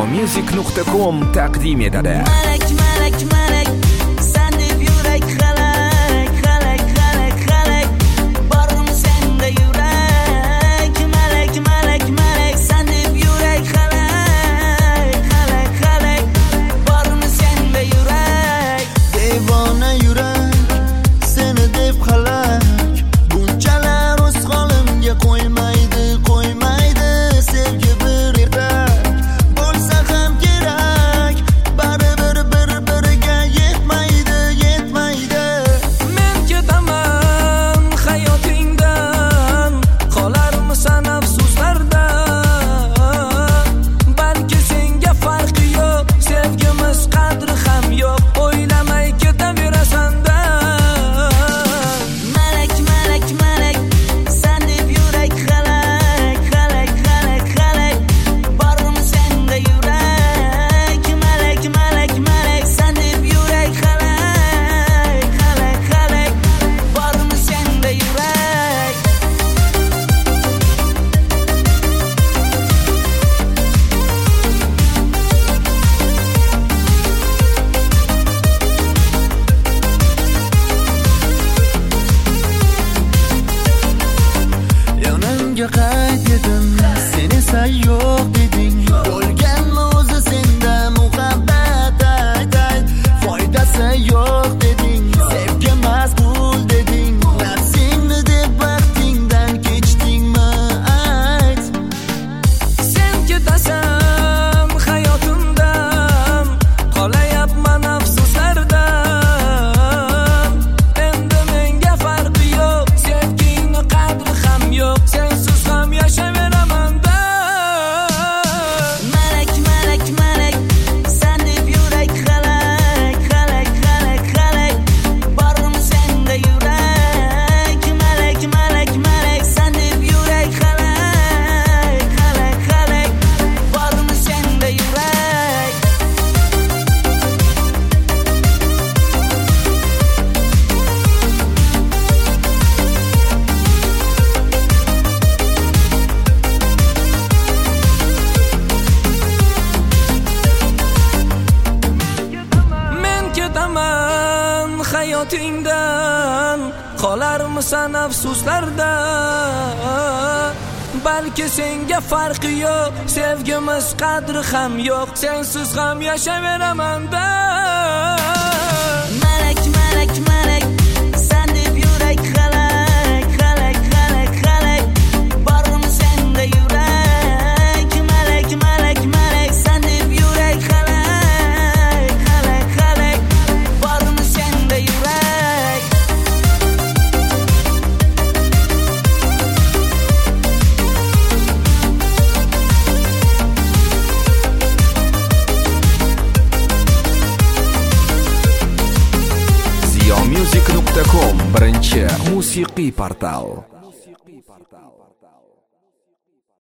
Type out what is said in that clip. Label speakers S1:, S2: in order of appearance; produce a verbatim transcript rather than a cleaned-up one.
S1: ziyomusic nuqta com taqdim etadi.
S2: Malak malak malak sen deb yurak xalak xalak xalak xalak bormi senda yurak malak malak malak sen deb yurak xalak xalak xalak bormi senda yurak
S3: devona yurak seni deb xalak bunchalar o'z holimga qo'ymaydi qo'ymaydi sevgi bir yurak bo'lsa ham kerak baribir bir biriga yetmaydi yetmaydi
S2: men ketaman hayotingdan qolarmisan afsuslarda balki senga farqi yo'q sevgimiz qadri ham yo'q o'ylamay ketaverasan-da malak malak malak sen deb yurak xalak xalak xalak xalak bormi senda yurak malak malak malak sen deb yurak xalak xalak xalak bormi senda yurak
S3: yonimga qayt dedim sen esa yo'q deding bo'lganmi o'zi senda muhabbat ayt ayt foydasi yo'q deding sevgimas pul deding nafsingni deb vaqtingdan kechdingmi ayt
S2: sen ketasan hayotimdan qolayapman afsuslardan endi menga farqi yo'q sevgingni qadri ham yo'q sensiz ham yashayveraman-da malak malak malak sen deb yurak xalak xalak xalak xalak bormi senda yurak malak malak malak sen deb yurak xalak xalak xalak bormi senda yurak men ketaman hayotingdan qolarmisan afsuslarda balki senga farqi yo'q sevgimiz qadri ham yo'q sensiz ham yashayveraman-da malak malak malak sen deb yurak xalak xalak xalak xalak bormi senda yurak malak malak malak sen deb yurak xalak xalak xalak bormi senda yurak
S1: ziyomusic nuqta com birinchi musiqiy portal.